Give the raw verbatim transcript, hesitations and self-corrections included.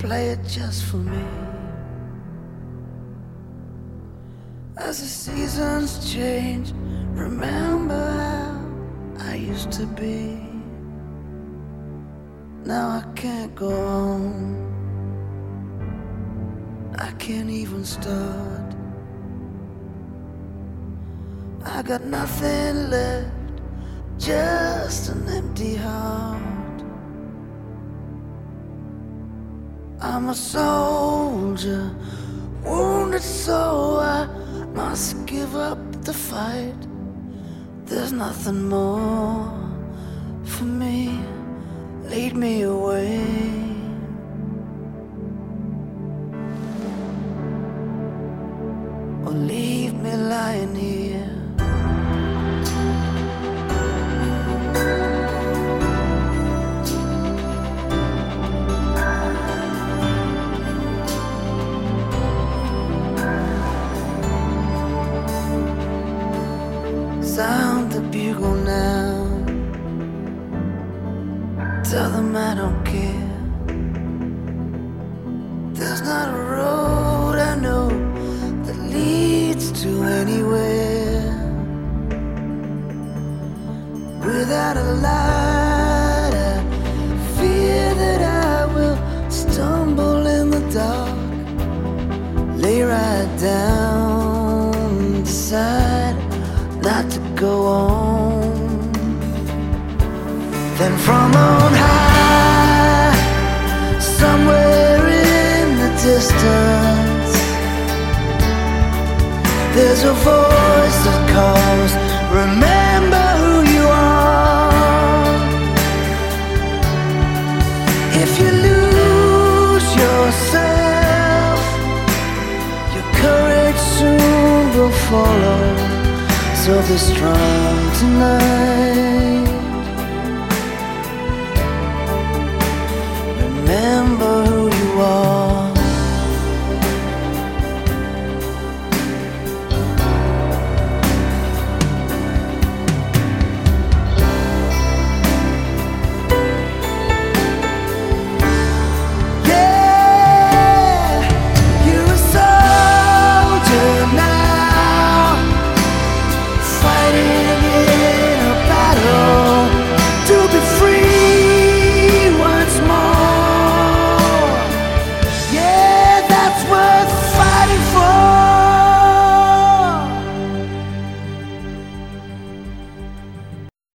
play it just for me. As the seasons change, remember how I used to be. Now I can't go on, I can't even start. I got nothing left, just an empty heart. I'm a soldier, wounded so I must give up the fight. There's nothing more for me, lead me away. Or leave me lying here. Sound the bugle now, tell them I don't care. There's not a road I know that leads to anywhere without a light. I fear that I will stumble in the dark, lay right down, decide not to go on. Then from on high, somewhere in the distance, there's a voice that calls, remember who you are. If you lose yourself, your courage soon will follow. So be strong tonight. Remember who you are.